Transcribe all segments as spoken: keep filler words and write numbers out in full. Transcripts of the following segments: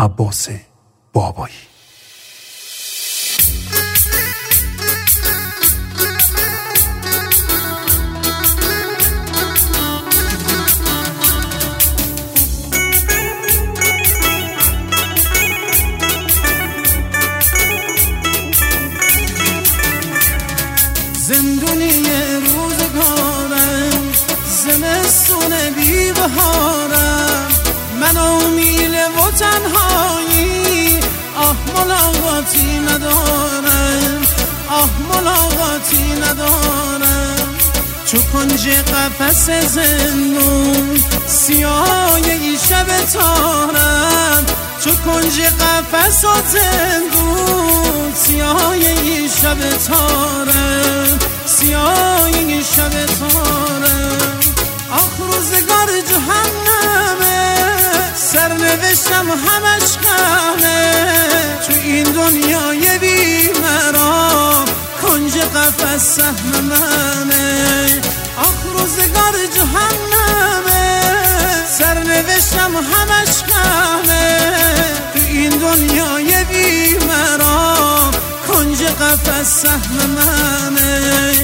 عباس بابایی. زندونی روزگارم، زمستون بی بهارم، من امید و تنهایی، آه ملاقاتی ندارم، آه ملاقاتی ندارم. چو کنج قفس زندون سیاهی شب تارم، چو کنج قفس و زندون سیاهی شب تارم، سیاهی شب تارم. آخ روزگار جهنمه، سرنوشتم همش غمه، تو این دنیای بی مرام کنج قفس سهم منه. آخ روزگار جهنمه، سرنوشتم همش غمه، تو این دنیای بی مرام کنج قفس سهم منه.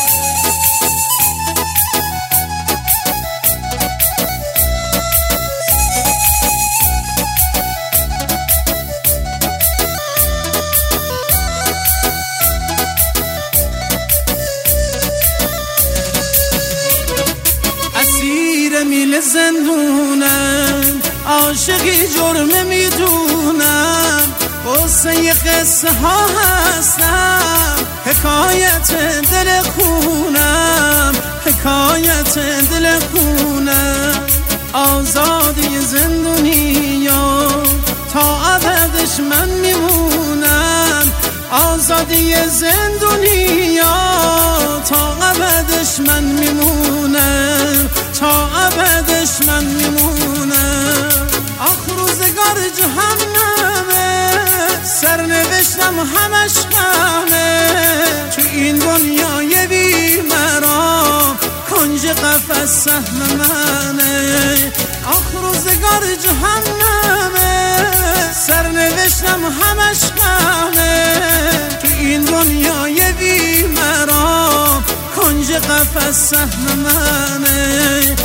میل زندونم، عاشقی جرم میدونم، قصه قصه ها هستم، حکایت دل خونم، حکایت دل خونم. آزادی زندونی تا ابدش من میمونم، آزادی زندونی تا ابدش من میمونم، تا ابدش من میمونم. آخ روزگار جهنمه، سرنوشتم همش غمه، تو این دنیای بی مرام کنج قفس سهم منه. آخ روزگار جهنمه، سرنوشتم همش غمه، تو این دنیای بی مرام کنج قفس سهم منه.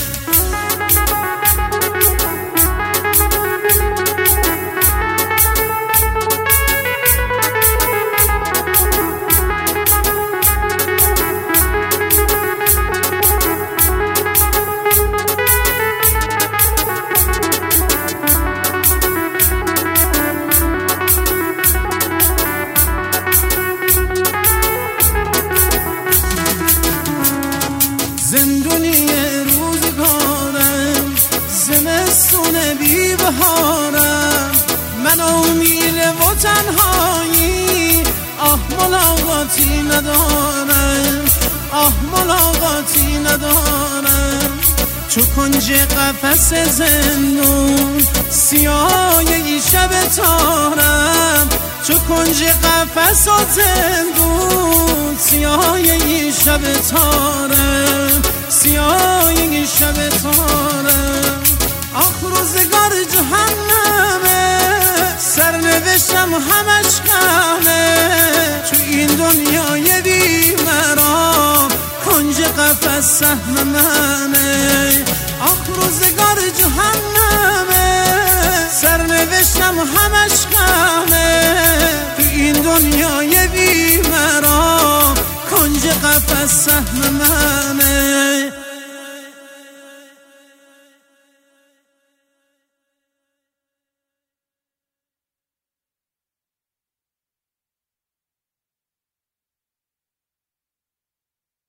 زندونی روزگارم، زمستون بی بهارم، من امید و تنهایی، آه ملاقاتی ندارم، آه ملاقاتی ندارم. چو کنج قفس زندون سیاهی شب تارم، چو کنج قفس و زندون سیاهی شب تارم، سیاهی شب تارم. آخ روزگار جهنمه، سرنوشتم همش غمه، تو این دنیای بی مرام کنج قفس سهم منه. آخ روزگار جهنمه، سرنوشتم همش غمه، تو این دنیای بی مرام کنج قفس سهم منه.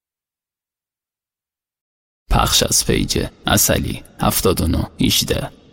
پخش از پیج عسلی هفتاد و نه هجده